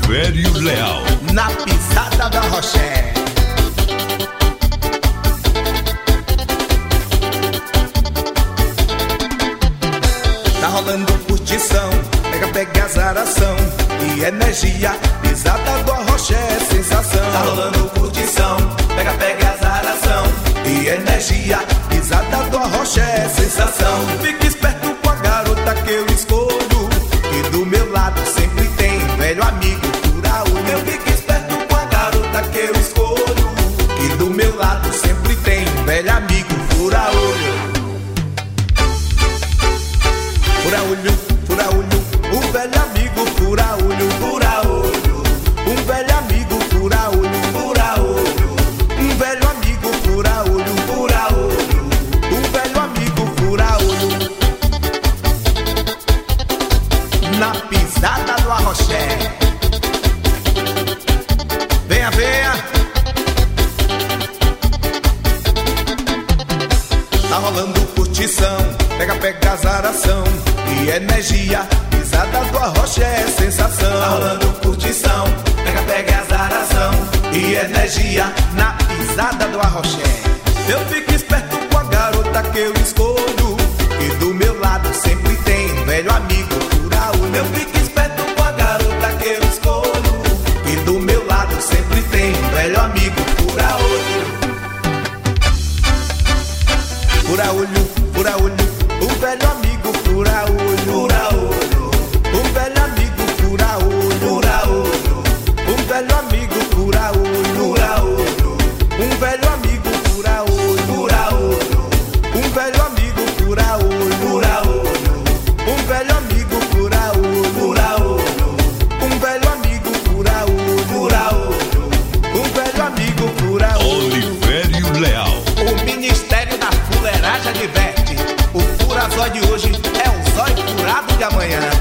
Olivério Leal. Na pisada do Arroché. Tá rolando curtição, pega azaração e energia. Pisada do Arroché é sensação. Tá rolando curtição, pega azaração e energia. Pisada do Arroché é sensação. Fique esperto com a garota que eu escolho, e do meu lado sempre tem velho amigo fura-olho. Eu fico esperto com a garota que eu escolho, e do meu lado sempre tem velho amigo fura-olho. Fura-olho, fura-olho, o velho amigo fura-olho, fura-olho. Um velho amigo fura-olho, fura-olho. Um velho amigo fura-olho, fura-olho. Um velho amigo fura-olho. Na pisada do Arroché. Venha, venha. Tá rolando curtição, pega azaração e energia. Pisada do Arroché é sensação. Tá rolando curtição, pega azaração e energia. Na pisada do Arroché. Eu fico esperto com a garota que eu escolho, e do meu lado sempre tem velho amigo fura-olho. Eu fico esperto com a garota que eu escolho, e do meu lado sempre tem velho amigo fura-olho. Fura-olho, fura-olho, o velho amigo fura-olho, fura-olho. Um velho amigo fura-olho, fura-olho. Um velho amigo fura-olho, fura-olho. Um velho amigo fura-olho, fura-olho. Um velho amigo fura-olho, fura-olho. Um velho amigo fura-olho, fura-olho. Um velho amigo fura-olho, fura-olho. Um velho amigo fura-olho. Olivério Leal. O Ministério da Fuleiragem adverte: o fura-zóio de hoje é o zóio furado de amanhã.